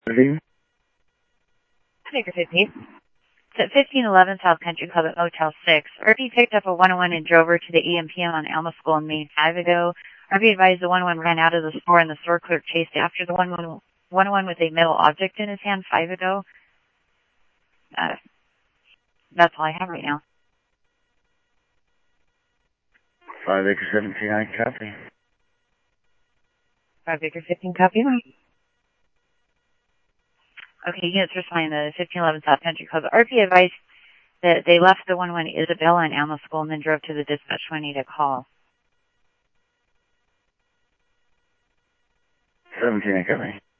Baker 50. It's at 1511 South Country Club at Motel 6. RP picked up a 101 and drove her to the EMPM on Alma School in Maine 5 ago. RP advised the 101 ran out of the store and the store clerk chased after the 101 with a metal object in his hand 5 ago. That's all I have right now. 5 Acre 17, I copy. 5 Acre 15, copy. Okay, units responding to 1511 South Country Club. RP advised that they left the 101 Isabella in Alma School and then drove to the dispatch when he to call. 17, I copy.